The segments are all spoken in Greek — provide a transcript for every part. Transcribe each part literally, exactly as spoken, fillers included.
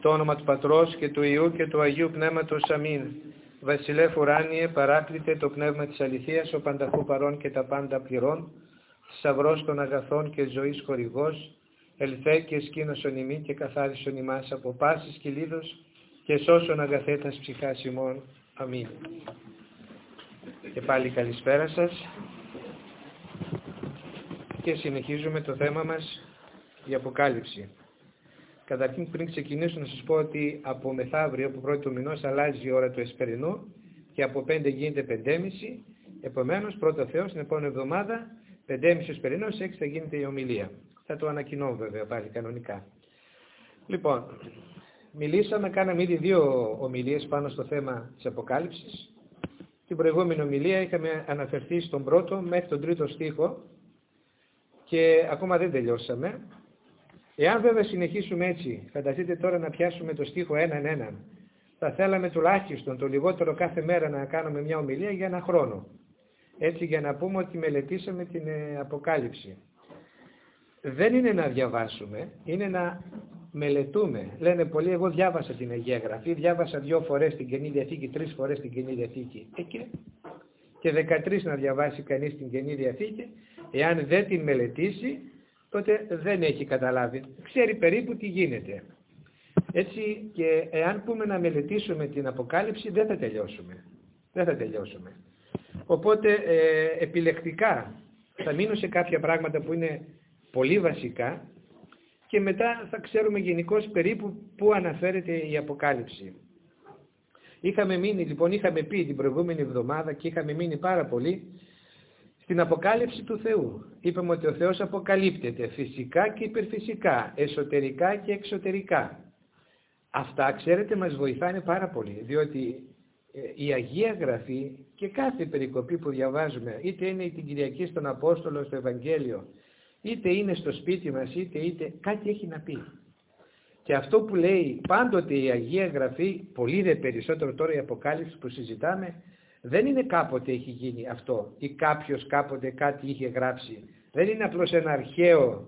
Στο όνομα του Πατρός και του Υιού και του Αγίου Πνεύματος. Αμήν. Βασιλεύ ουράνιε, παράκλητε το πνεύμα της αληθείας, ο πανταχού παρών και τα πάντα πληρών, θησαυρός των αγαθών και ζωής χορηγός, ελθέ και σκήνωσον ημί και καθάρισον ημάς από πάσης κυλίδος και σώσον αγαθέτας ψυχάς ημών. Αμήν. Και πάλι καλησπέρα σας και συνεχίζουμε το θέμα μας, η Αποκάλυψη. Καταρχήν, πριν ξεκινήσω, να σας πω ότι από μεθαύριο, από πρώτη του μηνός, αλλάζει η ώρα του εσπερινού και από πέντε γίνεται πεντέμιση. Επομένως, πρώτα Θεός, την επόμενη εβδομάδα, πεντέμιση εσπερινός, έξι θα γίνεται η ομιλία. Θα το ανακοινώ βέβαια πάλι κανονικά. Λοιπόν, μιλήσαμε, κάναμε ήδη δύο ομιλίες πάνω στο θέμα της Αποκάλυψης. Την προηγούμενη ομιλία είχαμε αναφερθεί στον πρώτο μέχρι τον τρίτο στίχο και ακόμα δεν τελειώσαμε. Εάν βέβαια συνεχίσουμε έτσι, φανταστείτε τώρα να πιάσουμε το στίχο έναν έναν, θα θέλαμε τουλάχιστον το λιγότερο κάθε μέρα να κάνουμε μια ομιλία για ένα χρόνο. Έτσι, για να πούμε ότι μελετήσαμε την ε, Αποκάλυψη. Δεν είναι να διαβάσουμε, είναι να μελετούμε. Λένε πολλοί, εγώ διάβασα την Αγία Γραφή, διάβασα δύο φορές την Καινή Διαθήκη, τρεις φορές την Καινή Διαθήκη. Ε, και, και δεκατρείς να διαβάσει κανείς την Καινή Διαθήκη, εάν δεν την μελετήσει, τότε δεν έχει καταλάβει. Ξέρει περίπου τι γίνεται. Έτσι, και εάν πούμε να μελετήσουμε την Αποκάλυψη, δεν θα τελειώσουμε. Δεν θα τελειώσουμε. Οπότε, ε, επιλεκτικά θα μείνω σε κάποια πράγματα που είναι πολύ βασικά και μετά θα ξέρουμε γενικώς περίπου πού αναφέρεται η Αποκάλυψη. Είχαμε μείνει, λοιπόν, είχαμε πει την προηγούμενη εβδομάδα και είχαμε μείνει πάρα πολύ στην Αποκάλυψη του Θεού. Είπαμε ότι ο Θεός αποκαλύπτεται φυσικά και υπερφυσικά, εσωτερικά και εξωτερικά. Αυτά, ξέρετε, μας βοηθάνε πάρα πολύ, διότι η Αγία Γραφή και κάθε περικοπή που διαβάζουμε, είτε είναι την Κυριακή στον Απόστολο, στο Ευαγγέλιο, είτε είναι στο σπίτι μας, είτε είτε κάτι έχει να πει. Και αυτό που λέει πάντοτε η Αγία Γραφή, πολύ δε περισσότερο τώρα η Αποκάλυψη που συζητάμε, δεν είναι κάποτε έχει γίνει αυτό ή κάποιος κάποτε κάτι είχε γράψει. Δεν είναι απλώς ένα αρχαίο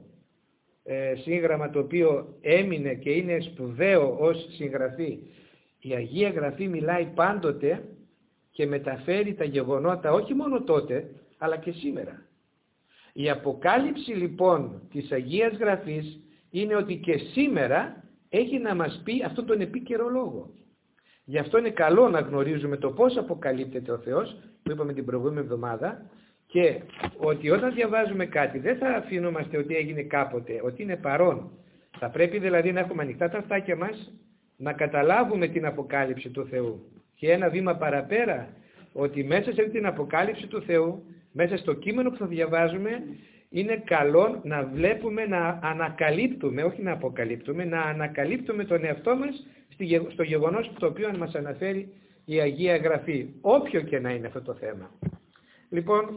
ε, σύγγραμμα το οποίο έμεινε και είναι σπουδαίο ως συγγραφή. Η Αγία Γραφή μιλάει πάντοτε και μεταφέρει τα γεγονότα όχι μόνο τότε αλλά και σήμερα. Η Αποκάλυψη λοιπόν της Αγίας Γραφής είναι ότι και σήμερα έχει να μας πει αυτόν τον επίκαιρο λόγο. Γι' αυτό είναι καλό να γνωρίζουμε το πώς αποκαλύπτεται ο Θεός, που είπαμε την προηγούμενη εβδομάδα, και ότι όταν διαβάζουμε κάτι δεν θα αφήνομαστε ότι έγινε κάποτε, ότι είναι παρόν. Θα πρέπει δηλαδή να έχουμε ανοιχτά τα αυτάκια μας, να καταλάβουμε την Αποκάλυψη του Θεού. Και ένα βήμα παραπέρα, ότι μέσα σε την Αποκάλυψη του Θεού, μέσα στο κείμενο που θα διαβάζουμε, είναι καλό να βλέπουμε, να ανακαλύπτουμε, όχι να αποκαλύπτουμε, να ανακαλύπτουμε τον εαυτό μας στο γεγονός το οποίο μας αναφέρει η Αγία Γραφή, όποιο και να είναι αυτό το θέμα. Λοιπόν,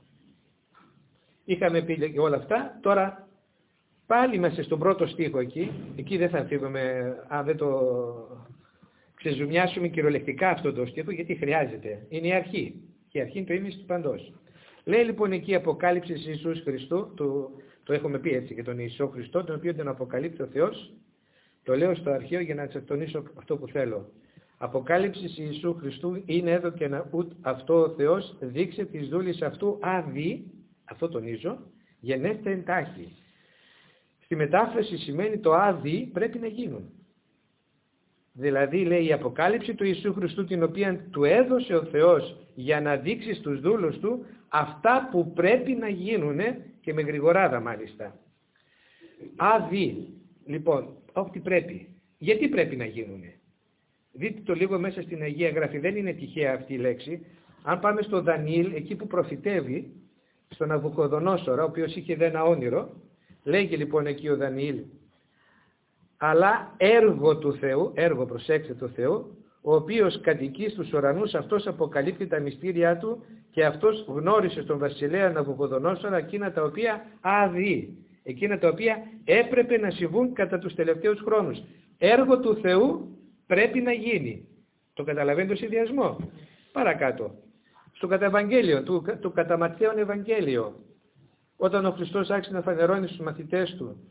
είχαμε πει όλα αυτά, τώρα πάλι μέσα στον πρώτο στίχο εκεί, εκεί δεν θα φύγουμε, αν δεν το ξεζουμιάσουμε κυριολεκτικά αυτό το στίχο, γιατί χρειάζεται, είναι η αρχή, και η αρχή είναι το ίμιση του παντός. Λέει λοιπόν εκεί η Αποκάλυψη της Ιησούς Χριστού, το, το έχουμε πει έτσι και τον Ιησού Χριστό, τον οποίο τον αποκαλύπτει ο Θεός. Το λέω στο αρχείο για να σας τονίσω αυτό που θέλω. Αποκάλυψη Ιησού Χριστού είναι εδώ και να ούτ αυτό ο Θεός δείξε τις δούλης αυτού άδει, αυτό τονίζω, γενέστε εντάχει. Στη μετάφραση σημαίνει το άδει πρέπει να γίνουν. Δηλαδή λέει η Αποκάλυψη του Ιησού Χριστού την οποία του έδωσε ο Θεός για να δείξει στους δούλους του αυτά που πρέπει να γίνουν και με γρηγοράδα μάλιστα. Άδει. Λοιπόν, ό,τι πρέπει. Γιατί πρέπει να γίνουνε. Δείτε το λίγο μέσα στην Αγία Γραφή. Δεν είναι τυχαία αυτή η λέξη. Αν πάμε στο Δανιήλ, εκεί που προφητεύει, στον Ναβουκοδονόσορα, ο οποίος είχε δει ένα όνειρο, λέγει λοιπόν εκεί ο Δανιήλ, αλλά έργο του Θεού, έργο προσέξτε του Θεού, ο οποίος κατοικεί στους ουρανούς, αυτός αποκαλύπτει τα μυστήριά του και αυτός γνώρισε στον βασιλέα Ναβουκοδονόσορα εκείνα τα οποία άδει. Εκείνα τα οποία έπρεπε να συμβούν κατά τους τελευταίους χρόνους. Έργο του Θεού πρέπει να γίνει. Το καταλαβαίνετε το συνδυασμό. Παρακάτω. Στο καταευαγγέλιο, του, του κατά Ματθαίον Ευαγγέλιο, όταν ο Χριστός άρχισε να φανερώνει στους μαθητές του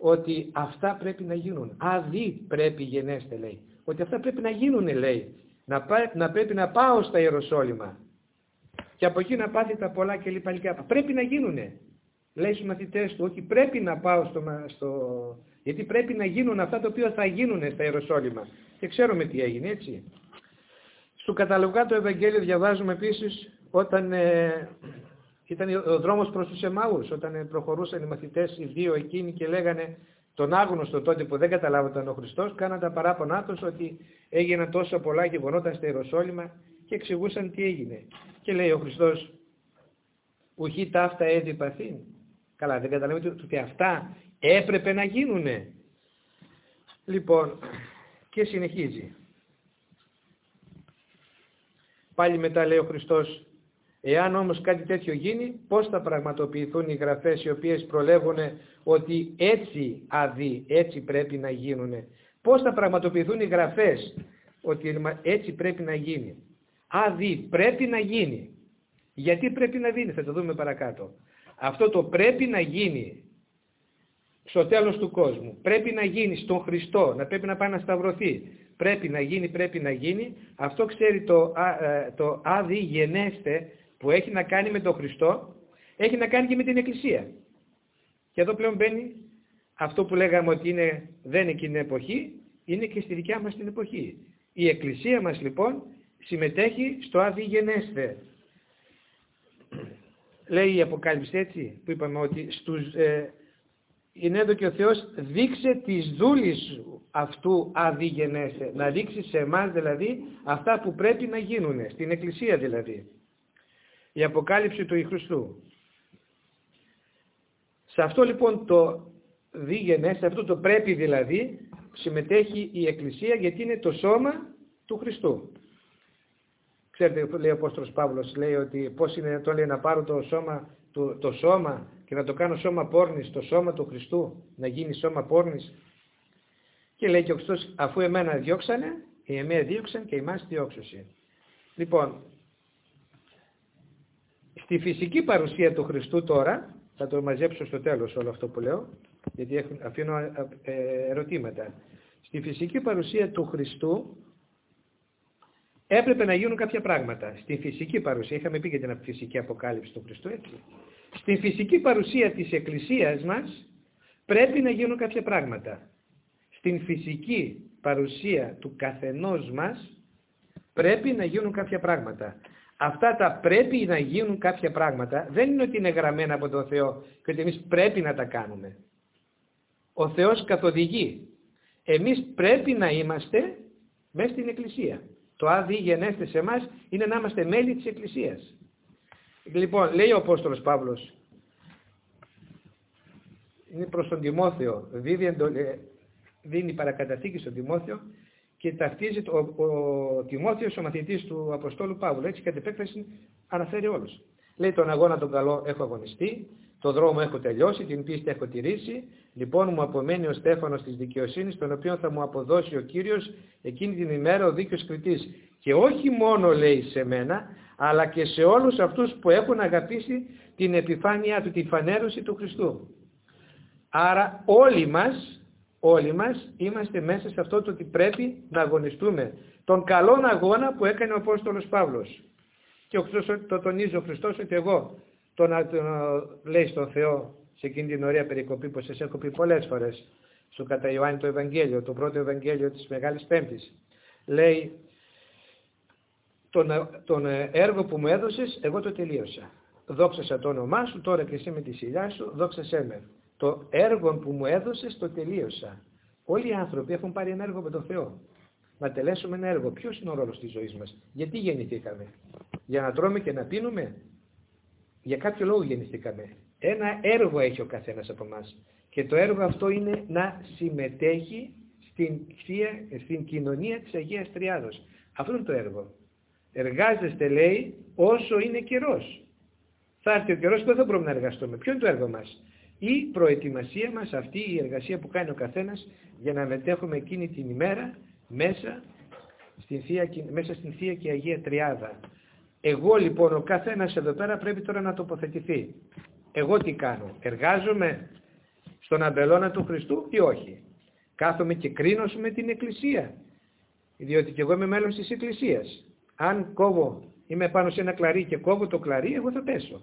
ότι αυτά πρέπει να γίνουν. Αδί πρέπει γενέστε, λέει. Ότι αυτά πρέπει να γίνουν, λέει. Να, πά, να πρέπει να πάω στα Ιεροσόλυμα. Και από εκεί να πάθει τα πολλά και λοιπά. Πρέπει να γίνουνε. Λέει στους μαθητές του, όχι πρέπει να πάω στο, στο... γιατί πρέπει να γίνουν αυτά τα οποία θα γίνουν στα Ιεροσόλυμα. Και ξέρουμε τι έγινε, έτσι. Στο καταλογάτο Ευαγγέλιο διαβάζουμε επίσης όταν ε, ήταν ο δρόμος προς τους Εμαούς, όταν προχωρούσαν οι μαθητές οι δύο εκείνοι και λέγανε τον άγνωστο τότε που δεν καταλάβονταν ο Χριστός, κάναν τα παράπονά τους ότι έγιναν τόσο πολλά γεγονότα στα Ιεροσόλυμα και εξηγούσαν τι έγινε. Και λέει ο Χριστός, ουχή τα αυτά έδι παθήν. Καλά, δεν καταλαβαίνετε ότι αυτά έπρεπε να γίνουνε. Λοιπόν, και συνεχίζει. Πάλι μετά λέει ο Χριστός, εάν όμως κάτι τέτοιο γίνει, πώς θα πραγματοποιηθούν οι γραφές οι οποίες προλέγουν ότι έτσι αδεί, έτσι πρέπει να γίνουνε. Πώς θα πραγματοποιηθούν οι γραφές ότι έτσι πρέπει να γίνει. Αδεί, πρέπει να γίνει. Γιατί πρέπει να γίνει, θα το δούμε παρακάτω. Αυτό το πρέπει να γίνει στο τέλος του κόσμου, πρέπει να γίνει στον Χριστό, να πρέπει να πάει να σταυρωθεί, πρέπει να γίνει, πρέπει να γίνει, αυτό ξέρει το, το άδει γενέστε που έχει να κάνει με τον Χριστό, έχει να κάνει και με την Εκκλησία. Και εδώ πλέον μπαίνει αυτό που λέγαμε ότι είναι, δεν είναι εκείνη την εποχή, είναι και στη δικιά μας την εποχή. Η Εκκλησία μας λοιπόν συμμετέχει στο άδει γενέστε. Λέει η Αποκάλυψη έτσι, που είπαμε ότι στους, ε, είναι εδώ και ο Θεός δείξε τις δούλης αυτού άδει γενέστε. Να δείξει σε εμάς δηλαδή αυτά που πρέπει να γίνουν, στην Εκκλησία δηλαδή. Η Αποκάλυψη του Χριστού. Σε αυτό λοιπόν το δι γενέστε, αυτό το πρέπει δηλαδή, συμμετέχει η Εκκλησία γιατί είναι το σώμα του Χριστού. Ξέρετε, λέει ο Απόστολος Παύλος, λέει ότι πώς είναι το λέει να πάρω το σώμα, το, το σώμα και να το κάνω σώμα πόρνης, το σώμα του Χριστού, να γίνει σώμα πόρνης. Και λέει και ο Χριστός, αφού εμένα διώξανε, οι εμένα διώξαν και εμάς διώξουσι. Λοιπόν, στη φυσική παρουσία του Χριστού τώρα, θα το μαζέψω στο τέλος όλο αυτό που λέω, γιατί αφήνω ερωτήματα. Στη φυσική παρουσία του Χριστού, έπρεπε να γίνουν κάποια πράγματα. Στη φυσική παρουσία, είχαμε πει για την φυσική αποκάλυψη του Χριστού, έτσι. Στη φυσική παρουσία της Εκκλησίας μας πρέπει να γίνουν κάποια πράγματα. Στην φυσική παρουσία του καθενός μας πρέπει να γίνουν κάποια πράγματα. Αυτά τα πρέπει να γίνουν κάποια πράγματα δεν είναι ότι είναι γραμμένα από τον Θεό και ότι εμείς πρέπει να τα κάνουμε. Ο Θεός καθοδηγεί. Εμείς πρέπει να είμαστε μέσα στην Εκκλησία. Το άδει γενέστε σε εμάς είναι να είμαστε μέλη της Εκκλησίας. Λοιπόν, λέει ο Απόστολος Παύλος, είναι προς τον Τιμόθεο, δίνει παρακαταθήκη στον Τιμόθεο και ταυτίζει ο, ο, ο Τιμόθεος, ο μαθητής του Αποστόλου Παύλου, έτσι κατ' επέκταση αναφέρει όλους. Λέει τον αγώνα τον καλό έχω αγωνιστεί, το δρόμο έχω τελειώσει, την πίστη έχω τηρήσει, λοιπόν μου απομένει ο στέφανος της δικαιοσύνης, τον οποίο θα μου αποδώσει ο Κύριος εκείνη την ημέρα ο δίκαιος κριτής. Και όχι μόνο λέει σε μένα, αλλά και σε όλους αυτούς που έχουν αγαπήσει την επιφάνειά του, την φανέρωση του Χριστού. Άρα όλοι μας, όλοι μας είμαστε μέσα σε αυτό το ότι πρέπει να αγωνιστούμε. Τον καλόν αγώνα που έκανε ο Απόστολος Παύλος. Και ο Χριστός, το τονίζει ο Χριστός ότι εγώ τον, τον λέει στον Θεό σε εκείνη την ωραία περικοπή που σας έχω πει πολλές φορές στο κατά Ιωάννη το Ευαγγέλιο, το πρώτο Ευαγγέλιο της Μεγάλης Πέμπτης. Λέει, τον, τον έργο που μου έδωσες εγώ το τελείωσα. Δόξασα το όνομά σου, τώρα και εσύ με τη σιλιά σου δόξασέ με. Το έργο που μου έδωσες το τελείωσα. Όλοι οι άνθρωποι έχουν πάρει ένα έργο με τον Θεό. Να τελέσουμε ένα έργο. Ποιος είναι ο ρόλος της ζωής μας? Γιατί γεννηθήκαμε? Για να τρώμε και να πίνουμε? Για κάποιο λόγο γεννηθήκαμε. Ένα έργο έχει ο καθένας από εμάς. Και το έργο αυτό είναι να συμμετέχει στην, στην κοινωνία της Αγίας Τριάδος. Αυτό είναι το έργο. Εργάζεστε, λέει, όσο είναι καιρός. Θα έρθει ο καιρός που δεν θα μπορούμε να εργαστούμε. Ποιο είναι το έργο μας? Η προετοιμασία μας, αυτή η εργασία που κάνει ο καθένας για να μετέχουμε εκείνη την ημέρα μέσα στην Θεία, μέσα στην Θεία και Αγία Τριάδα. Εγώ λοιπόν, ο καθένας εδώ πέρα πρέπει τώρα να τοποθετηθεί. Εγώ τι κάνω? Εργάζομαι στον αμπελώνα του Χριστού ή όχι? Κάθομαι και κρίνω με την Εκκλησία, διότι και εγώ είμαι μέλος της Εκκλησίας. Αν κόβω, είμαι πάνω σε ένα κλαρί και κόβω το κλαρί, εγώ θα πέσω.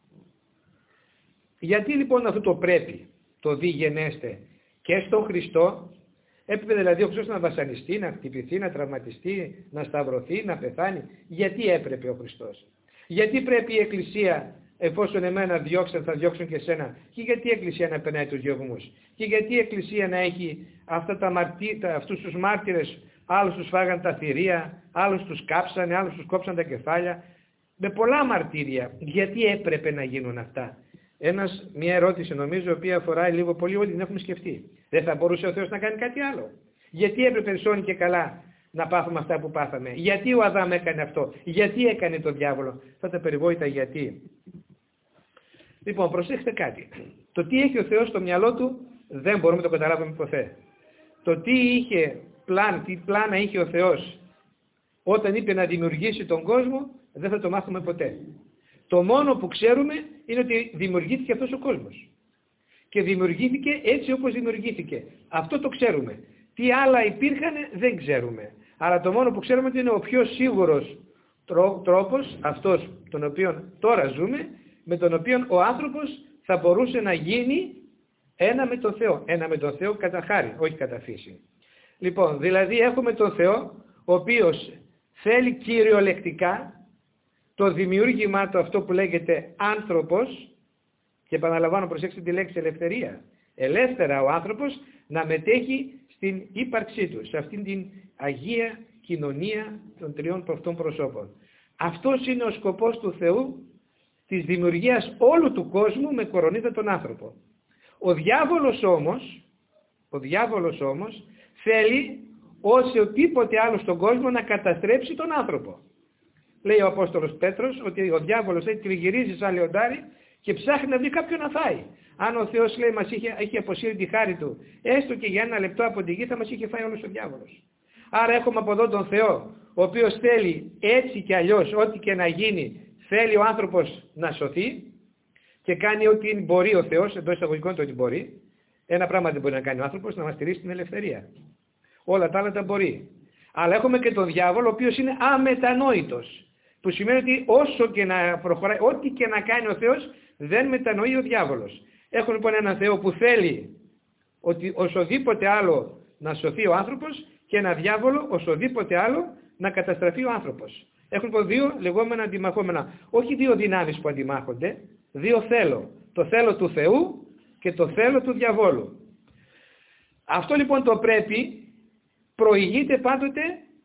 Γιατί λοιπόν αυτό το πρέπει, το δι γενέστε και στον Χριστό? Έπρεπε δηλαδή ο Χριστός να βασανιστεί, να χτυπηθεί, να τραυματιστεί, να σταυρωθεί, να πεθάνει? Γιατί έπρεπε ο Χριστός? Γιατί πρέπει η Εκκλησία, εφόσον εμένα διώξαν, θα διώξουν και εσένα? Και γιατί η Εκκλησία να περνάει τους διωγμούς? Και γιατί η Εκκλησία να έχει αυτά τα μαρτύ, τα, αυτούς τους μάρτυρες? Άλλους τους φάγαν τα θηρία, άλλους τους κάψανε, άλλους τους κόψαν τα κεφάλια, με πολλά μαρτύρια. Γιατί έπρεπε να γίνουν αυτά? Ένας, μια ερώτηση νομίζω, η οποία αφορά λίγο πολύ, όλοι την έχουμε σκεφτεί. Δεν θα μπορούσε ο Θεός να κάνει κάτι άλλο? Γιατί έπρεπε σώνει και καλά να πάθουμε αυτά που πάθαμε? Γιατί ο Αδάμ έκανε αυτό? Γιατί έκανε το διάβολο? Αυτά τα περιβόητα γιατί. Λοιπόν, προσέξτε κάτι. Το τι έχει ο Θεός στο μυαλό του δεν μπορούμε να το καταλάβουμε ποτέ. Το τι είχε πλάν, τι πλάνα είχε ο Θεός όταν είπε να δημιουργήσει τον κόσμο, δεν θα το μάθουμε ποτέ. Το μόνο που ξέρουμε είναι ότι δημιουργήθηκε αυτός ο κόσμος. Και δημιουργήθηκε έτσι όπως δημιουργήθηκε. Αυτό το ξέρουμε. Τι άλλα υπήρχαν δεν ξέρουμε. Αλλά το μόνο που ξέρουμε είναι ο πιο σίγουρος τρόπος, αυτός τον οποίο τώρα ζούμε, με τον οποίο ο άνθρωπος θα μπορούσε να γίνει ένα με τον Θεό. Ένα με τον Θεό κατά χάρη, όχι κατά φύση. Λοιπόν, δηλαδή έχουμε τον Θεό, ο οποίος θέλει κυριολεκτικά το δημιούργημά του, αυτό που λέγεται άνθρωπος, και επαναλαμβάνω, προσέξτε τη λέξη ελευθερία, ελεύθερα ο άνθρωπος να μετέχει στην ύπαρξή του, σε αυτήν την Αγία κοινωνία των τριών αυτών προσώπων. Αυτός είναι ο σκοπός του Θεού της δημιουργίας όλου του κόσμου με κορονίδα τον άνθρωπο. Ο διάβολος όμως, ο διάβολος όμως θέλει όσο τίποτε άλλο στον κόσμο να καταστρέψει τον άνθρωπο. Λέει ο Απόστολος Πέτρος ότι ο διάβολος έτσι τριγυρίζει σαν λιοντάρι και ψάχνει να βρει κάποιον να φάει. Αν ο Θεός, λέει, μας είχε, είχε αποσύρει τη χάρη του, έστω και για ένα λεπτό από τη γη, θα μας είχε φάει όλος ο διάβολος. Άρα έχουμε από εδώ τον Θεό, ο οποίος θέλει έτσι και αλλιώς, ό,τι και να γίνει, θέλει ο άνθρωπος να σωθεί και κάνει ό,τι μπορεί ο Θεός, εντός εισαγωγικών το ότι μπορεί. Ένα πράγμα δεν μπορεί να κάνει ο άνθρωπος, να μας στηρίσει την ελευθερία. Όλα τα άλλα τα μπορεί. Αλλά έχουμε και τον διάβολο, ο οποίος είναι αμετανόητος. Που σημαίνει ότι όσο και να προχωράει, ό,τι και να κάνει ο Θεός, δεν μετανοεί ο διάβολος. Έχουμε λοιπόν έναν Θεό που θέλει ότι οσοδήποτε άλλο να σωθεί ο άνθρωπος και ένα διάβολο οσοδήποτε άλλο να καταστραφεί ο άνθρωπος. Έχουμε λοιπόν δύο λεγόμενα αντιμαχόμενα. Όχι δύο δυνάμεις που αντιμάχονται, δύο θέλω. Το θέλω του Θεού και το θέλω του διαβόλου. Αυτό λοιπόν το πρέπει προηγείται πάντοτε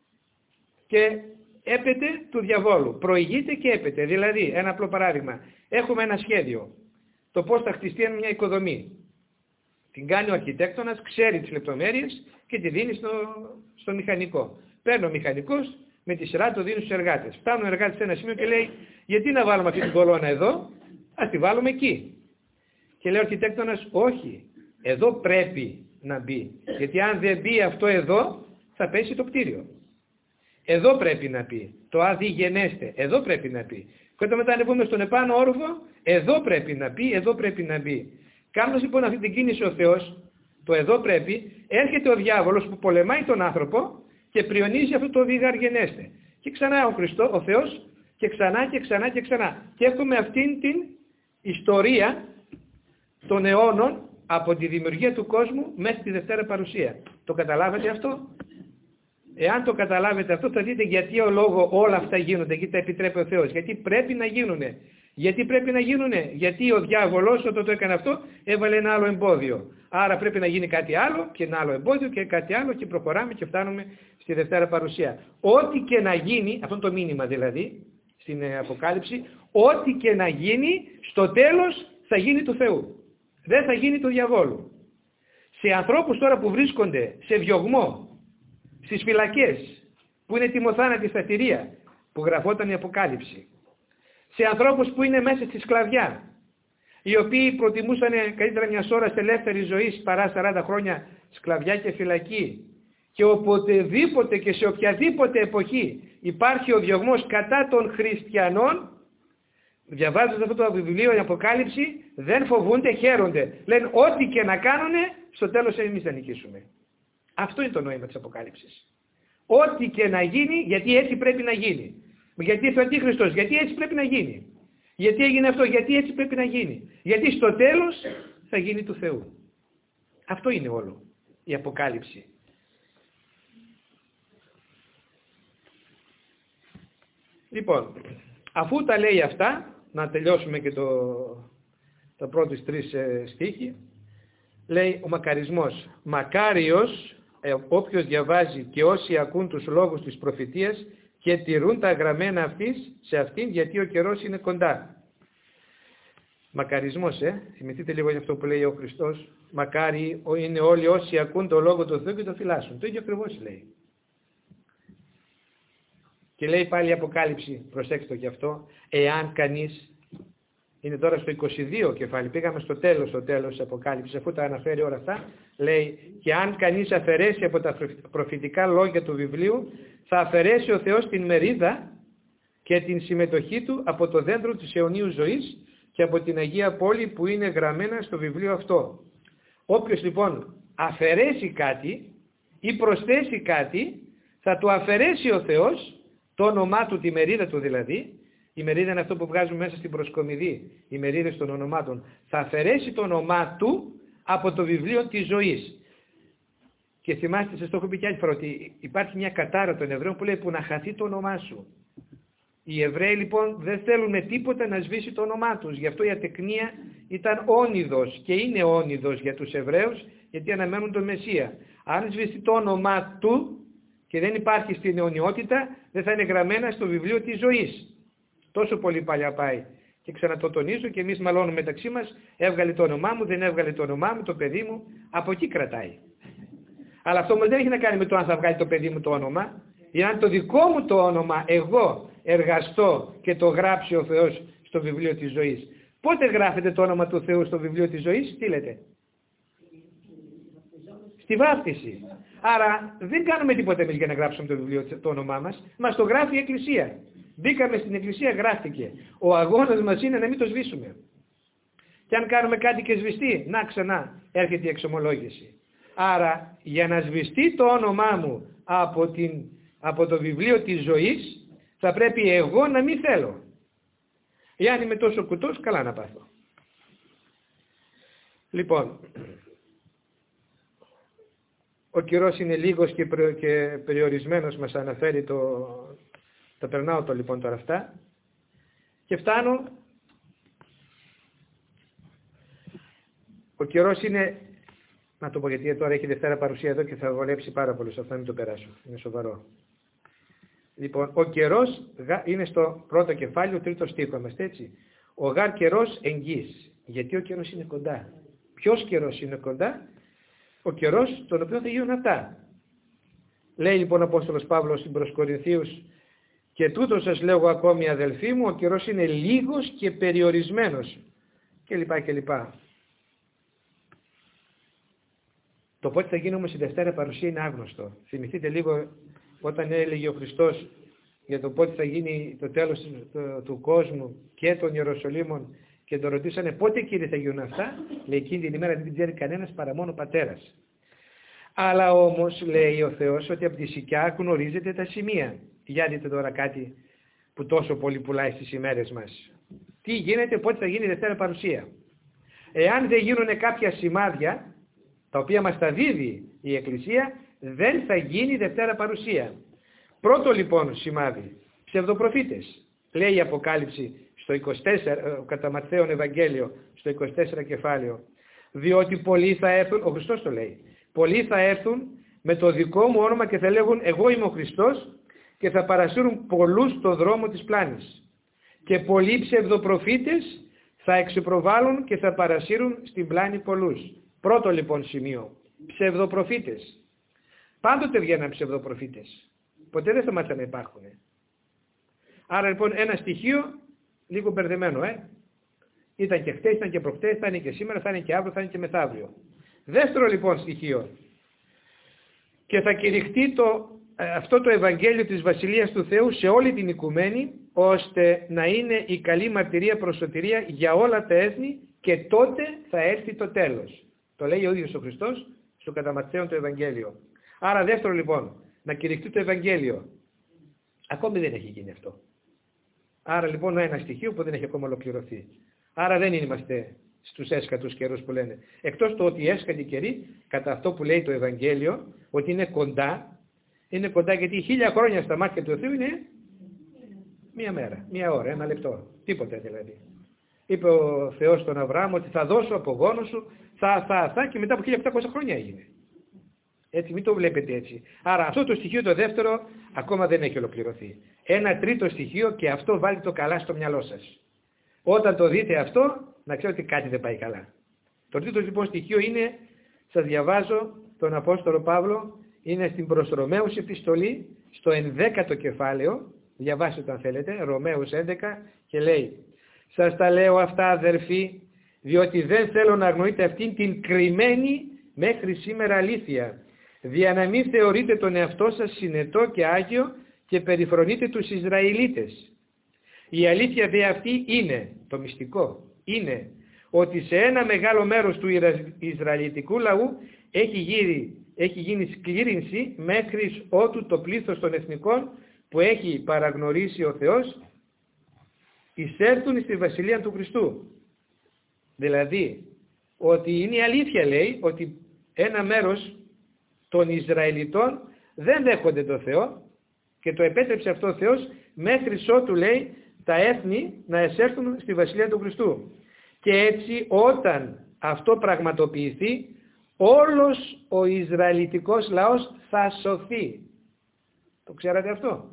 και έπεται του διαβόλου. Προηγείται και έπεται. Δηλαδή, ένα απλό παράδειγμα. Έχουμε ένα σχέδιο. Το πώς θα χτιστεί μια οικοδομή. Την κάνει ο αρχιτέκτονας, ξέρει τις λεπτομέρειες και τη δίνει στο, στο μηχανικό. Παίρνει ο μηχανικός, με τη σειρά το δίνει στους εργάτες. Φτάνουν οι εργάτες σε ένα σημείο και λέει, γιατί να βάλουμε αυτή την κολόνα εδώ, ας τη βάλουμε εκεί. Και λέει ο αρχιτέκτονας, όχι, εδώ πρέπει να μπει. Γιατί αν δεν μπει αυτό εδώ, θα πέσει το κτίριο. Εδώ πρέπει να πει. Το αδιγενέστε. Εδώ πρέπει να πει. Και όταν μετά ανεβούμε στον επάνω όροφο, εδώ πρέπει να πει, εδώ πρέπει να μπει. Κάνοντας λοιπόν αυτή την κίνηση ο Θεός, το εδώ πρέπει, έρχεται ο διάβολος που πολεμάει τον άνθρωπο και πριονίζει αυτό το διγαργενέστε. Και ξανά ο Χριστός, ο Θεός, και ξανά και ξανά και ξανά. Και έχουμε αυτήν την ιστορία των αιώνων από τη δημιουργία του κόσμου μέχρι τη Δευτέρα Παρουσία. Το καταλάβατε αυτό? Εάν το καταλάβετε αυτό, θα δείτε γιατί ο λόγο όλα αυτά γίνονται, γιατί τα επιτρέπει ο Θεός. Γιατί πρέπει να γίνουνε. Γιατί πρέπει να γίνουνε. Γιατί ο διάβολος όταν το έκανε αυτό έβαλε ένα άλλο εμπόδιο. Άρα πρέπει να γίνει κάτι άλλο και ένα άλλο εμπόδιο και κάτι άλλο και προχωράμε και φτάνουμε στη Δευτέρα Παρουσία. Ό,τι και να γίνει, αυτό το μήνυμα δηλαδή στην Αποκάλυψη, ό,τι και να γίνει στο τέλος θα γίνει του Θεού. Δεν θα γίνει του διαβόλου. Σε ανθρώπους τώρα που βρίσκονται σε διωγμό, στις φυλακές, που είναι τιμοθάνατη στα θηρία, που γραφόταν η Αποκάλυψη. Σε ανθρώπους που είναι μέσα στη σκλαβιά, οι οποίοι προτιμούσαν καλύτερα μια ώρα ελεύθερη ζωή παρά σαράντα χρόνια σκλαβιά και φυλακή. Και οποτεδήποτε και σε οποιαδήποτε εποχή υπάρχει ο διωγμός κατά των χριστιανών, διαβάζοντας αυτό το βιβλίο, η Αποκάλυψη, δεν φοβούνται, χαίρονται. Λένε ό,τι και να κάνουνε, στο τέλος εμείς θα νικήσουμε. Αυτό είναι το νόημα της Αποκάλυψης. Ό,τι και να γίνει, γιατί έτσι πρέπει να γίνει. Γιατί ήρθε ο Αντίχριστος, γιατί έτσι πρέπει να γίνει. Γιατί έγινε αυτό, γιατί έτσι πρέπει να γίνει. Γιατί στο τέλος θα γίνει του Θεού. Αυτό είναι όλο η Αποκάλυψη. Λοιπόν, αφού τα λέει αυτά, να τελειώσουμε και το, τα πρώτες τρεις ε, στίχοι, λέει ο μακαρισμός. Μακάριος ε, όποιος διαβάζει και όσοι ακούν τους λόγους της προφητείας και τηρούν τα γραμμένα αυτής σε αυτήν, γιατί ο καιρός είναι κοντά. Μακαρισμός, ε. Θυμηθείτε λίγο για αυτό που λέει ο Χριστός. Μακάρι είναι όλοι όσοι ακούν το λόγο του Θεού και το φυλάσσουν. Το ίδιο ακριβώς λέει. Και λέει πάλι η Αποκάλυψη, προσέξτε το γι' αυτό, εάν κανείς, είναι τώρα στο είκοσι δύο κεφάλι, πήγαμε στο τέλος, στο τέλος της Αποκάλυψης, αφού τα αναφέρει όλα αυτά, λέει, και αν κανείς αφαιρέσει από τα προφητικά λόγια του βιβλίου, θα αφαιρέσει ο Θεός την μερίδα και την συμμετοχή του από το δέντρο της αιωνίου ζωής και από την Αγία Πόλη που είναι γραμμένα στο βιβλίο αυτό. Όποιος λοιπόν αφαιρέσει κάτι ή προσθέσει κάτι, θα του αφαιρέσει ο Θεός το όνομά του, τη μερίδα του δηλαδή. Η μερίδα είναι αυτό που βγάζουμε μέσα στην προσκομιδή, οι μερίδες των ονομάτων. Θα αφαιρέσει το όνομά του από το βιβλίο της ζωής. Και θυμάστε, σας το έχω πει και άλλη φορά, ότι υπάρχει μια κατάρα των Εβραίων που λέει που να χαθεί το όνομά σου. Οι Εβραίοι λοιπόν δεν θέλουν με τίποτα να σβήσει το όνομά τους. Γι' αυτό η ατεκνία ήταν όνειδος και είναι όνειδος για τους Εβραίους, γιατί αναμένουν τον Μεσσία. Αν σβήσει το όνομά του και δεν υπάρχει στην αιωνιότητα, δεν θα είναι γραμμένα στο βιβλίο της ζωής. Τόσο πολύ παλιά πάει. Και ξανατοτονίζω και εμείς μαλώνουμε μεταξύ μας, έβγαλε το όνομά μου, δεν έβγαλε το όνομά μου, το παιδί μου, από εκεί κρατάει. Αλλά αυτό όμως δεν έχει να κάνει με το αν θα βγάλει το παιδί μου το όνομα, ή αν το δικό μου το όνομα εγώ εργαστώ και το γράψει ο Θεός στο βιβλίο της ζωής. Πότε γράφεται το όνομα του Θεού στο βιβλίο της ζωής, τι λέτε? Στη βάπτιση. Άρα δεν κάνουμε τίποτα εμείς για να γράψουμε το βιβλίο, το όνομά μας, μας το γράφει η Εκκλησία. Μπήκαμε στην Εκκλησία, γράφτηκε. Ο αγώνας μας είναι να μην το σβήσουμε. Και αν κάνουμε κάτι και σβηστεί, να ξανά έρχεται η εξομολόγηση. Άρα για να σβηστεί το όνομά μου από, την, από το βιβλίο της ζωής, θα πρέπει εγώ να μην θέλω. Εάν είμαι τόσο κουτός, καλά να πάθω. Λοιπόν, ο καιρός είναι λίγος και, προ, και περιορισμένος, μας αναφέρει το... Τα περνάω το λοιπόν τώρα αυτά και φτάνω. Ο καιρός είναι, να το πω γιατί τώρα έχει Δευτέρα παρουσία εδώ και θα βολέψει πάρα πολύ, αυτό να μην το περάσω, είναι σοβαρό. Λοιπόν, ο καιρός είναι στο πρώτο κεφάλαιο, ο τρίτο στίχο, είμαστε έτσι. Ο γάρ καιρός εγγύς, γιατί ο καιρός είναι κοντά. Ποιος καιρός είναι κοντά? Ο καιρός τον οποίο θα γίνουν αυτά. Λέει λοιπόν ο Απόστολος Παύλος στην προς Κορινθίους, και τούτο σας λέγω ακόμη αδελφοί μου, ο καιρός είναι λίγος και περιορισμένος. Και λοιπά και λοιπά. Το πότε θα γίνει όμως η Δευτέρα παρουσία είναι άγνωστο. Θυμηθείτε λίγο όταν έλεγε ο Χριστός για το πότε θα γίνει το τέλος του, του κόσμου και των Ιεροσολύμων και τον ρωτήσανε πότε Κύριε θα γίνουν αυτά. Λέει εκείνη την ημέρα δεν ξέρει κανένας παρά μόνο ο Πατέρας. Αλλά όμως λέει ο Θεός ότι από τη Σικιά γνωρίζετε τα σημεία. Για δείτε τώρα κάτι που τόσο πολύ πουλάει στις ημέρες μας. Τι γίνεται, πότε θα γίνει η Δευτέρα παρουσία. Εάν δεν γίνουν κάποια σημάδια, τα οποία μας τα δίδει η Εκκλησία, δεν θα γίνει η Δευτέρα παρουσία. Πρώτο λοιπόν σημάδι, ψευδοπροφήτες. Λέει η Αποκάλυψη στο είκοσι τέσσερα, κατά Ματθαίον Ευαγγέλιο, στο είκοσι τέσσερα κεφάλαιο. Διότι πολλοί θα έρθουν, ο Χριστός το λέει, πολλοί θα έρθουν με το δικό μου όνομα και θα λέγουν εγώ είμαι ο Χριστός, και θα παρασύρουν πολλούς στο δρόμο της πλάνης. Και πολλοί ψευδοπροφήτες θα εξεπροβάλλουν και θα παρασύρουν στην πλάνη πολλούς. Πρώτο λοιπόν σημείο, ψευδοπροφήτες. Πάντοτε βγαίνουν ψευδοπροφήτες. Ποτέ δεν σταματήσαν να υπάρχουν. Άρα λοιπόν ένα στοιχείο λίγο μπερδεμένο, ε. Ήταν και χτες, ήταν και προχτές, θα είναι και σήμερα, θα είναι και αύριο, θα είναι και μεθαύριο. Δεύτερο λοιπόν στοιχείο. Και θα κηρυχτεί το αυτό το Ευαγγέλιο της Βασιλείας του Θεού σε όλη την οικουμένη, ώστε να είναι η καλή μαρτυρία προς σωτηρία για όλα τα έθνη και τότε θα έρθει το τέλος. Το λέει ο ίδιος ο Χριστός στο κατά Ματθαίον το Ευαγγέλιο. Άρα δεύτερο λοιπόν, να κηρυχτεί το Ευαγγέλιο. Ακόμη δεν έχει γίνει αυτό. Άρα λοιπόν ένα στοιχείο που δεν έχει ακόμα ολοκληρωθεί. Άρα δεν είμαστε στους έσκατους καιρούς που λένε. Εκτός το ότι οι έσκατοι καιροί, κατά αυτό που λέει το Ευαγγέλιο, ότι είναι κοντά, είναι κοντά γιατί χίλια χρόνια στα μάτια του Θεού είναι μία μέρα, μία ώρα, ένα λεπτό. Τίποτε δηλαδή. Είπε ο Θεός στον Αβραάμ ότι θα δώσω από γόνο σου, θα, θα, θα και μετά από χίλια οκτακόσια χρόνια έγινε. Έτσι, μην το βλέπετε έτσι. Άρα αυτό το στοιχείο το δεύτερο ακόμα δεν έχει ολοκληρωθεί. Ένα τρίτο στοιχείο και αυτό βάλει το καλά στο μυαλό σας. Όταν το δείτε αυτό, να ξέρετε ότι κάτι δεν πάει καλά. Το τρίτο λοιπόν στοιχείο είναι, σας διαβάζω τον Απόστολο Παύλο, είναι στην προς Ρωμαίους επιστολή, στο ενδέκατο κεφάλαιο, διαβάστε το αν θέλετε, Ρωμαίους έντεκα και λέει: σας τα λέω αυτά αδερφοί, διότι δεν θέλω να αγνοείτε αυτήν την κρυμμένη μέχρι σήμερα αλήθεια, δια να μην θεωρείτε τον εαυτό σας συνετό και άγιο και περιφρονείτε τους Ισραηλίτες. Η αλήθεια δε αυτή είναι, το μυστικό, είναι ότι σε ένα μεγάλο μέρος του Ισραηλιτικού λαού έχει γίνει, έχει γίνει σκλήρυνση μέχρι ότου το πλήθος των εθνικών που έχει παραγνωρίσει ο Θεός εισέλθουν στη Βασιλεία του Χριστού. Δηλαδή, ότι είναι η αλήθεια λέει ότι ένα μέρος των Ισραηλιτών δεν δέχονται το Θεό και το επέτρεψε αυτό ο Θεός μέχρι ότου λέει τα έθνη να εισέλθουν στη Βασιλεία του Χριστού. Και έτσι όταν αυτό πραγματοποιηθεί, όλος ο Ισραηλιτικός λαός θα σωθεί. Το ξέρατε αυτό?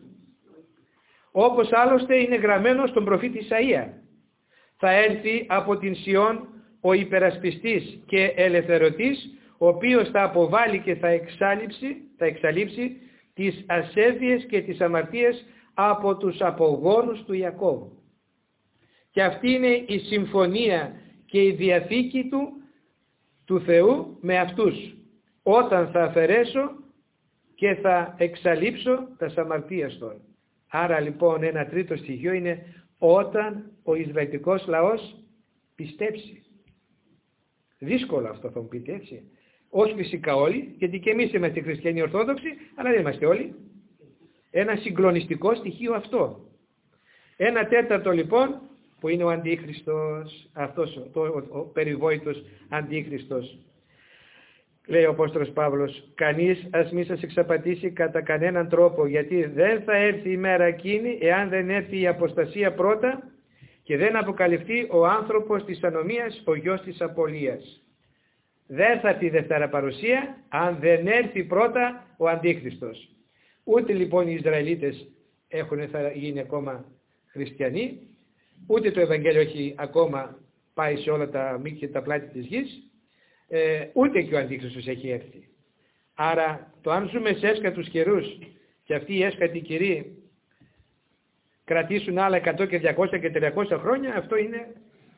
Όπως άλλωστε είναι γραμμένο στον προφήτη Ισαΐα. Θα έρθει από την Σιών ο υπερασπιστής και ελευθερωτής, ο οποίος θα αποβάλει και θα εξαλείψει, θα εξαλείψει τις ασέβειες και τις αμαρτίες από τους απογόνους του Ιακώβ. Και αυτή είναι η συμφωνία και η διαθήκη του, του Θεού με αυτούς. Όταν θα αφαιρέσω και θα εξαλείψω τα αμαρτίας των. Άρα λοιπόν ένα τρίτο στοιχείο είναι όταν ο Ισραηλιτικός λαός πιστέψει. Δύσκολο αυτό θα μου πείτε έτσι. Όχι φυσικά όλοι, γιατί και εμείς είμαστε χριστιανοί ορθόδοξοι, αλλά δεν είμαστε όλοι. Ένα συγκλονιστικό στοιχείο αυτό. Ένα τέταρτο λοιπόν που είναι ο Αντίχριστος, αυτός το, ο, ο περιβόητος Αντίχριστος. Λέει ο Απόστολος Παύλος, κανείς ας μη σας εξαπατήσει κατά κανέναν τρόπο, γιατί δεν θα έρθει η μέρα εκείνη εάν δεν έρθει η αποστασία πρώτα και δεν αποκαλυφθεί ο άνθρωπος της ανομίας, ο γιος της απολίας. Δεν θα έρθει η Δευτέρα παρουσία αν δεν έρθει πρώτα ο Αντίχριστος. Ούτε λοιπόν οι Ισραηλίτες έχουν θα γίνει ακόμα χριστιανοί, ούτε το Ευαγγέλιο έχει ακόμα πάει σε όλα τα μήκη και τα πλάτη της γης, ε, ούτε και ο Αντίχριστος έχει έρθει. Άρα το αν ζούμε σε έσκατους καιρούς και αυτοί οι έσκατοι καιροί κρατήσουν άλλα εκατό και διακόσια και τριακόσια χρόνια, αυτό είναι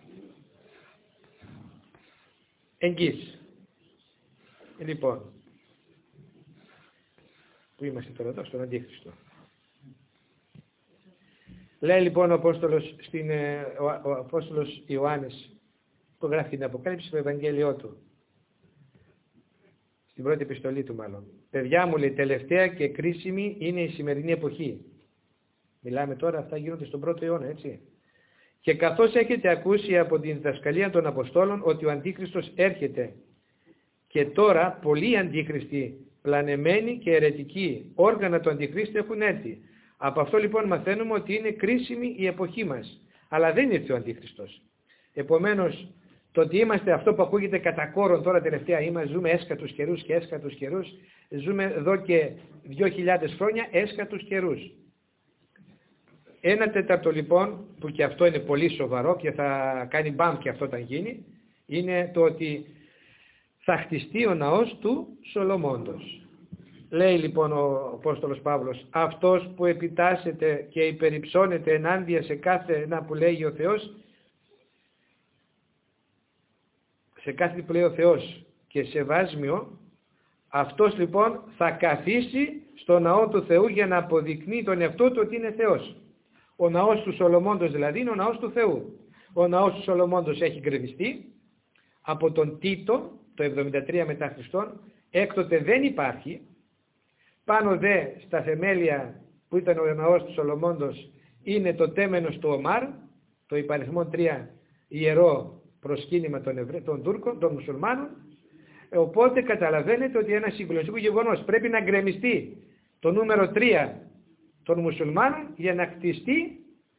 εγγύς. Λοιπόν, πού είμαστε τώρα εδώ, στον Αντίχριστο. Λέει λοιπόν ο Απόστολος, στην, ο, ο Απόστολος Ιωάννης, που γράφει την Αποκάλυψη στο Ευαγγέλιό του, στην πρώτη επιστολή του μάλλον. Παιδιά μου, λέει, τελευταία και κρίσιμη είναι η σημερινή εποχή. Μιλάμε τώρα, αυτά γίνονται στον πρώτο αιώνα, έτσι. Και καθώς έχετε ακούσει από την διδασκαλία των Αποστόλων ότι ο Αντίχριστος έρχεται και τώρα πολλοί αντίχριστοι, πλανεμένοι και αιρετικοί όργανα του Αντιχρίστου έχουν έρθει. Από αυτό λοιπόν μαθαίνουμε ότι είναι κρίσιμη η εποχή μας. Αλλά δεν ήρθε ο Αντίχριστος. Επομένως, το ότι είμαστε αυτό που ακούγεται κατά κόρον τώρα τελευταία, είμαστε, ζούμε έσκατους καιρούς και έσκατους καιρούς, ζούμε εδώ και δύο χιλιάδες χρόνια έσκατους καιρούς. Ένα τέταρτο λοιπόν, που και αυτό είναι πολύ σοβαρό και θα κάνει μπαμ και αυτό όταν γίνει, είναι το ότι θα χτιστεί ο ναός του Σολομώντος. Λέει λοιπόν ο Απόστολος Παύλος, αυτός που επιτάσσεται και υπεριψώνεται ενάντια σε κάθε ένα που λέει ο Θεός, σε κάθε που λέει ο Θεός και σε βάσμιο, Αυτός λοιπόν θα καθίσει στο ναό του Θεού για να αποδεικνύει τον εαυτό του ότι είναι Θεός. Ο ναός του Σολομώντος δηλαδή είναι ο ναός του Θεού. Ο ναός του Σολομώντος έχει γκρεμιστεί από τον Τίτο το εβδομήντα τρία μετά Χριστόν, έκτοτε δεν υπάρχει. Πάνω δε στα θεμέλια που ήταν ο ναός του Σολομώντος είναι το τέμενος του Ομάρ, το υπαριθμόν τρία ιερό προσκύνημα των, Ευρε... των Τούρκων, των Μουσουλμάνων. Οπότε καταλαβαίνετε ότι ένα συγκλονιστικό γεγονός πρέπει να γκρεμιστεί το νούμερο τρία των Μουσουλμάνων για να κτιστεί.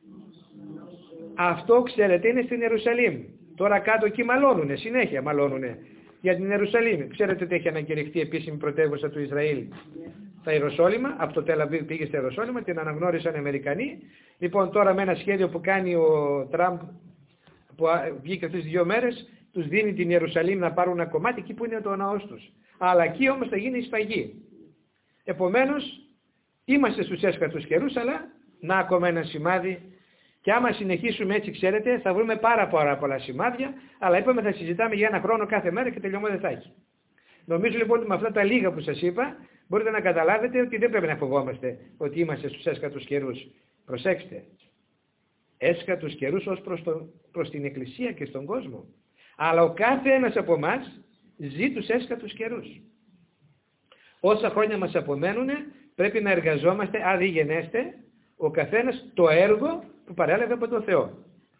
Αυτό ξέρετε είναι στην Ιερουσαλήμ. Τώρα κάτω εκεί μαλώνουνε, συνέχεια μαλώνουνε για την Ιερουσαλήμ. Ξέρετε ότι έχει ανακηρυχθεί επίσημη πρωτεύουσα του Ισραήλ στα Ιεροσόλυμα, από το Τελαβίβ πήγε στα Ιεροσόλυμα, την αναγνώρισαν οι Αμερικανοί. Λοιπόν, τώρα με ένα σχέδιο που κάνει ο Τραμπ, που βγήκε αυτές τις δύο μέρες, τους δίνει την Ιερουσαλήμ να πάρουν ένα κομμάτι εκεί που είναι το ναός τους. Αλλά εκεί όμως θα γίνει η σφαγή. Επομένως, είμαστε στους έσχατους καιρούς, αλλά να ακόμα ένα σημάδι. Και άμα συνεχίσουμε έτσι, ξέρετε, θα βρούμε πάρα, πάρα πολλά σημάδια, αλλά είπαμε θα συζητάμε για ένα χρόνο κάθε μέρα και τελειωμό δεν θα έχει. Νομίζω λοιπόν ότι με αυτά τα λίγα που σας είπα, μπορείτε να καταλάβετε ότι δεν πρέπει να φοβόμαστε ότι είμαστε στους έσχατους καιρούς. Προσέξτε, έσχατους καιρούς ως προς, το, προς την Εκκλησία και στον κόσμο. Αλλά ο κάθε ένας από εμάς ζει τους έσχατους καιρούς. Όσα χρόνια μας απομένουν πρέπει να εργαζόμαστε, αν γενέστε, ο καθένας το έργο που παρέλαβε από τον Θεό.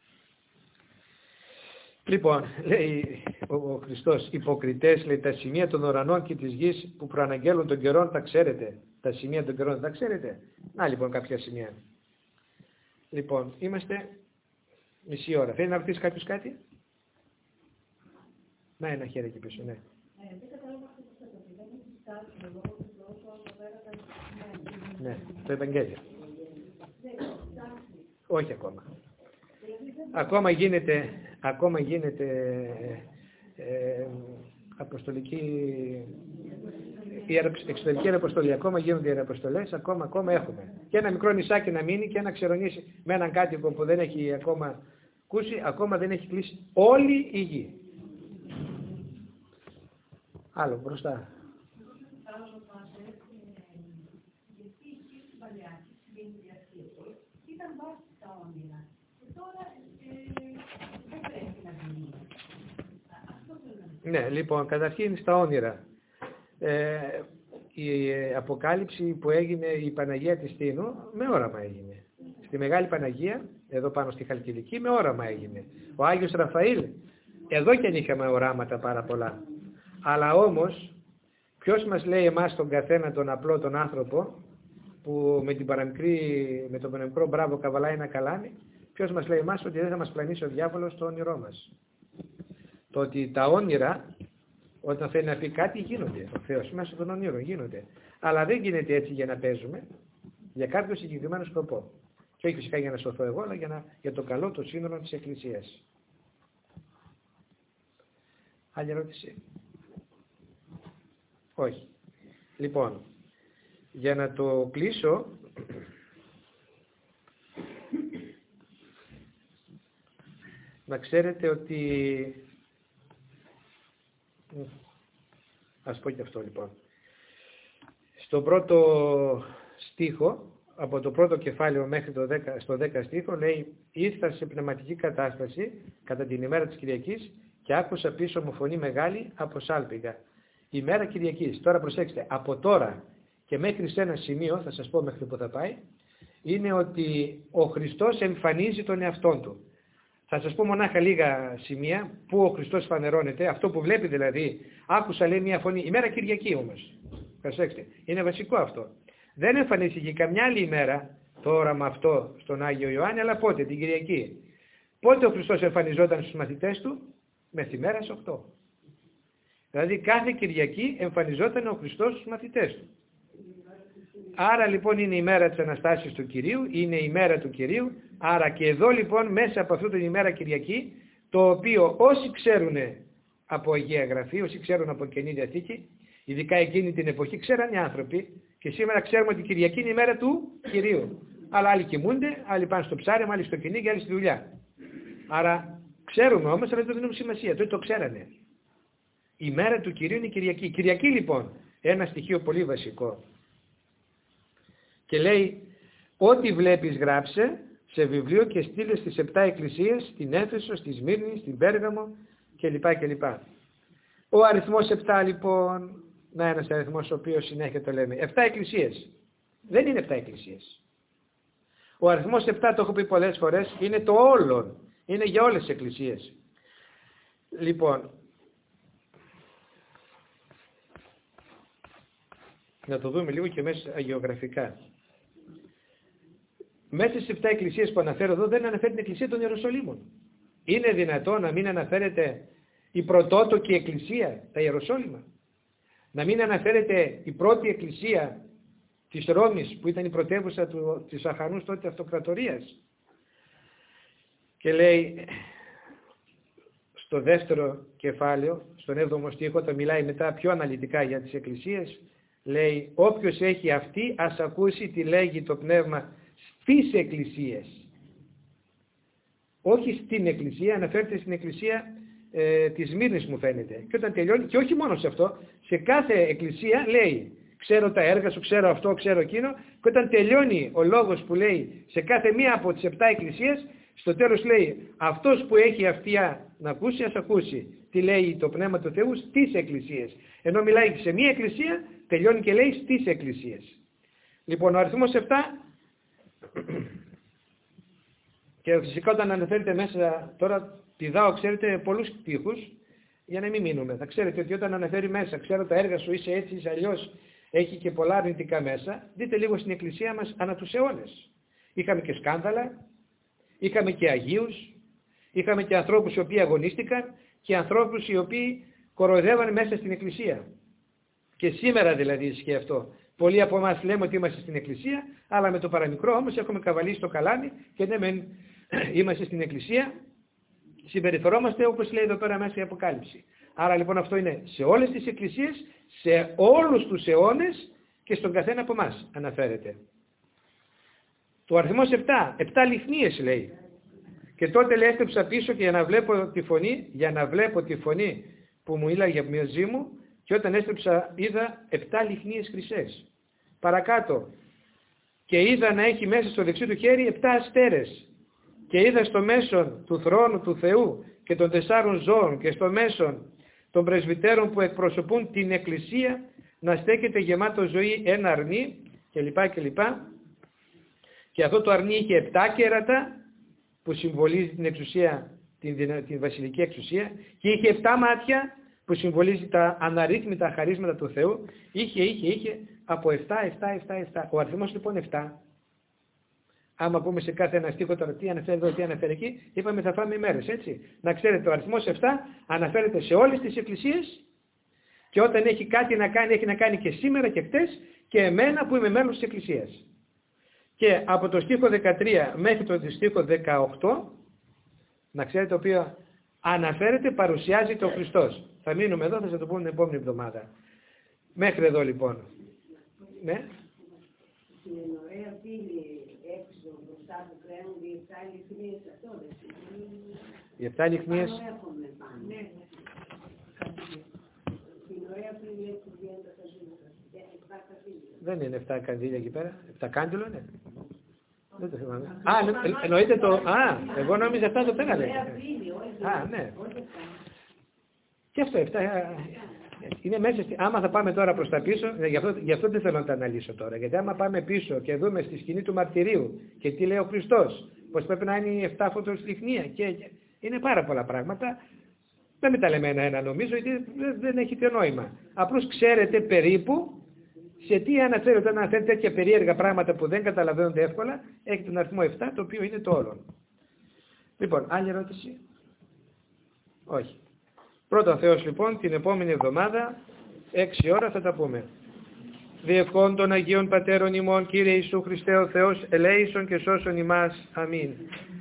Λοιπόν, λέει ο, ο Χριστός, υποκριτές, λέει, τα σημεία των ουρανών και της γης που προαναγγέλουν τον καιρόν τα ξέρετε. Τα σημεία των καιρών τα ξέρετε. Να λοιπόν κάποια σημεία. Λοιπόν, είμαστε μισή ώρα. Θέλει να ρωτήσει κάποιος κάτι? Να, ένα χέρι εκεί πίσω, ναι. Ναι, το Ευαγγέλιο. Όχι ακόμα. Ακόμα γίνεται, ακόμα γίνεται ε, αποστολική, η εξωτερική αποστολή, ακόμα γίνονται οι αποστολές, ακόμα, ακόμα έχουμε. Και ένα μικρό νησάκι να μείνει και ένα ξερονήσι με έναν κάτοικο που δεν έχει ακόμα ακούσει, ακόμα δεν έχει κλείσει όλη η γη. Άλλο μπροστά. Ναι, λοιπόν, καταρχήν στα όνειρα. Ε, η Αποκάλυψη που έγινε η Παναγία της Τίνου, με όραμα έγινε. Στη Μεγάλη Παναγία, εδώ πάνω στη Χαλκιδική, με όραμα έγινε. Ο Άγιος Ραφαήλ, εδώ και αν είχαμε οράματα πάρα πολλά. Αλλά όμως, ποιος μας λέει εμάς τον καθένα τον απλό τον άνθρωπο, που με, την παραμικρή, με τον παραμικρό μπράβο καβαλάει ένα καλάμι, ποιος μας λέει εμάς ότι δεν θα μας πλανήσει ο διάβολος στο όνειρό μας. Το ότι τα όνειρα, όταν θέλει να πει κάτι, γίνονται. Ο Θεός μέσα των ονείρων γίνονται. Αλλά δεν γίνεται έτσι για να παίζουμε, για κάποιο συγκεκριμένο σκοπό. Και όχι φυσικά για να σωθώ εγώ, αλλά για, να, για το καλό το σύνολο της Εκκλησίας. Άλλη ερώτηση? Όχι. Λοιπόν, για να το κλείσω, να ξέρετε ότι... Ας πω και αυτό λοιπόν. Στο πρώτο στίχο, από το πρώτο κεφάλαιο μέχρι το δέκα, στο δέκα στίχο, λέει «Ήρθα σε πνευματική κατάσταση κατά την ημέρα της Κυριακής και άκουσα πίσω μου φωνή μεγάλη από σάλπιγγα». Ημέρα Κυριακής. Τώρα προσέξτε, από τώρα και μέχρι σε ένα σημείο, θα σας πω μέχρι που θα πάει, είναι ότι ο Χριστός εμφανίζει τον εαυτόν του. Θα σας πω μονάχα λίγα σημεία που ο Χριστός φανερώνεται, αυτό που βλέπει δηλαδή, άκουσα λέει μια φωνή, ημέρα Κυριακή όμως, προσέξτε, είναι βασικό αυτό. Δεν εμφανίστηκε καμιά άλλη ημέρα το όραμα αυτό στον Άγιο Ιωάννη, αλλά πότε, την Κυριακή. Πότε ο Χριστός εμφανιζόταν στους μαθητές του? Μεθημέρα στις οκτώ. Δηλαδή κάθε Κυριακή εμφανιζόταν ο Χριστός στους μαθητές του. Άρα λοιπόν είναι η μέρα της Αναστάσεως του Κυρίου, είναι η μέρα του Κυρίου, άρα και εδώ λοιπόν μέσα από αυτή την ημέρα Κυριακή, το οποίο όσοι ξέρουν από Αγία Γραφή, όσοι ξέρουν από Καινή Διαθήκη, ειδικά εκείνη την εποχή ξέραν οι άνθρωποι και σήμερα ξέρουμε ότι η Κυριακή είναι η μέρα του Κυρίου. Αλλά άλλοι κοιμούνται, άλλοι πάνε στο ψάρεμα, άλλοι στο κυνήγι, άλλοι στη δουλειά. Άρα ξέρουμε όμως, αλλά δεν δίνουμε σημασία, τότε το ξέρανε. Η μέρα του Κυρίου είναι η Κυριακή. Η Κυριακή λοιπόν, ένα στοιχείο πολύ βασικό. Και λέει, ό,τι βλέπεις γράψε σε βιβλίο και στείλε στις επτά εκκλησίες, στην Έφεσο, στη Σμύρνη, στην Πέργαμο κλπ. κλπ. Ο αριθμός επτά λοιπόν, να ένας αριθμός ο οποίος συνέχεια το λέμε, επτά εκκλησίες. Δεν είναι επτά εκκλησίες. Ο αριθμός επτά, το έχω πει πολλές φορές, είναι το όλον. Είναι για όλες τις εκκλησίες. Λοιπόν, να το δούμε λίγο και μέσα αγεωγραφικά. Μέσα στις επτά εκκλησίες που αναφέρω εδώ δεν αναφέρει την εκκλησία των Ιεροσολύμων. Είναι δυνατό να μην αναφέρεται η πρωτότοκη εκκλησία, τα Ιεροσόλυμα? Να μην αναφέρεται η πρώτη εκκλησία της Ρώμης που ήταν η πρωτεύουσα του, της αχανούς τότε αυτοκρατορίας? Και λέει στο δεύτερο κεφάλαιο, στον έβδομο στίχο, όταν μιλάει μετά πιο αναλυτικά για τις εκκλησίες, λέει, όποιος έχει αυτή ας ακούσει τι λέγει το πνεύμα στις εκκλησίες. Όχι στην εκκλησία, αναφέρεται στην εκκλησία ε, της Σμύρνης μου φαίνεται. Και όταν τελειώνει, και όχι μόνο σε αυτό, σε κάθε εκκλησία λέει, ξέρω τα έργα σου, ξέρω αυτό, ξέρω εκείνο, και όταν τελειώνει ο λόγος που λέει σε κάθε μία από τις επτά εκκλησίες, στο τέλος λέει, αυτός που έχει αυτιά να ακούσει, ας ακούσει τι λέει το Πνεύμα του Θεού στις εκκλησίες. Ενώ μιλάει σε μία εκκλησία, τελειώνει και λέει στις εκκλησίες. Λοιπόν, ο αριθμός επτά, και φυσικά όταν αναφέρεται μέσα, τώρα πηδάω, ξέρετε, πολλούς τείχους, για να μην μείνουμε. Θα ξέρετε ότι όταν αναφέρει μέσα, ξέρω τα έργα σου, είσαι έτσι, είσαι αλλιώς, έχει και πολλά αρνητικά μέσα. Δείτε λίγο στην εκκλησία μας ανά τους αιώνες. Είχαμε και σκάνδαλα, είχαμε και αγίους, είχαμε και ανθρώπους οι οποίοι αγωνίστηκαν και ανθρώπους οι οποίοι κοροϊδεύαν μέσα στην εκκλησία. Και σήμερα δηλαδή ισχύει αυτό. Πολλοί από εμάς λέμε ότι είμαστε στην εκκλησία, αλλά με το παραμικρό όμως έχουμε καβαλήσει το καλάμι και ναι μεν είμαστε στην εκκλησία, συμπεριφερόμαστε όπως λέει εδώ πέρα μέσα η Αποκάλυψη. Άρα λοιπόν αυτό είναι σε όλες τις εκκλησίες, σε όλους τους αιώνες και στον καθένα από εμάς αναφέρεται. Το αριθμός επτά, επτά λυχνίες λέει. Και τότε λέει έστρεψα πίσω και για να βλέπω τη φωνή, για να βλέπω τη φωνή που μου μίλαγε μαζί μου, και όταν έστρεψα είδα επτά λυχνίες χρυσές. Παρακάτω, και είδα να έχει μέσα στο δεξί του χέρι επτά αστέρες. Και είδα στο μέσον του θρόνου του Θεού και των τεσσάρων ζώων και στο μέσον των πρεσβυτέρων που εκπροσωπούν την εκκλησία να στέκεται γεμάτο ζωή ένα αρνί κλπ. κλπ. Και αυτό το αρνί είχε επτά κέρατα που συμβολίζει την εξουσία, την, την βασιλική εξουσία, και είχε επτά μάτια που συμβολίζει τα αναρρύθμιτα χαρίσματα του Θεού. Είχε, είχε, είχε από επτά, επτά, επτά, επτά. Ο αριθμός λοιπόν επτά. Άμα πούμε σε κάθε ένα στίχο τώρα τι αναφέρει εδώ, τι αναφέρει εκεί, είπαμε θα φάμε ημέρες, έτσι. Να ξέρετε, ο αριθμός επτά αναφέρεται σε όλες τις εκκλησίες και όταν έχει κάτι να κάνει, έχει να κάνει και σήμερα και χτες και εμένα που είμαι μέλος της εκκλησίας. Και από το στίχο δεκατρία μέχρι το στίχο δεκαοκτώ, να ξέρετε, το οποίο αναφέρεται, παρουσιάζεται ο Χριστός. Θα μείνουμε εδώ, θα σας το πούμε την επόμενη εβδομάδα. Μέχρι εδώ λοιπόν. Ναι. Στην ωραία πύλη έξω μπροστά που κρέμονται οι επτά λυχνίες, αυτό δεν σημαίνει. Οι επτά λυχνίες. Ναι. Στην ωραία πύλη έξω βγαίνουν τα καζίνια. Δεν είναι επτά καντήλια εκεί πέρα. επτά κάντιλο είναι. Δεν το θυμάμαι. Α, εννοείται το... Α, εγώ νόμιζα επτά το πέρα λέει. Α, ναι. Και αυτό επτά... Είναι μέσα στη... Άμα θα πάμε τώρα προς τα πίσω, γι' αυτό, γι' αυτό δεν θέλω να τα αναλύσω τώρα. Γιατί άμα πάμε πίσω και δούμε στη σκηνή του μαρτυρίου και τι λέει ο Χριστός, πως πρέπει να είναι η επτά φωτοσλιχνία και, και είναι πάρα πολλά πράγματα. Δεν με τα λέμε ένα-ένα νομίζω, γιατί δεν έχει και νόημα. Απλώς ξέρετε περίπου σε τι αναφέρει. Όταν αναφέρει τέτοια περίεργα πράγματα που δεν καταλαβαίνονται εύκολα, έχει τον αριθμό επτά, το οποίο είναι το όλον. Λοιπόν, άλλη ερώτηση? Όχι. Πρώτα Θεός λοιπόν, την επόμενη εβδομάδα, έξι ώρα θα τα πούμε. Διευχών των Αγίων Πατέρων ημών, Κύριε Ιησού Χριστέ ο Θεός, ελέησον και σώσον ημάς. Αμήν.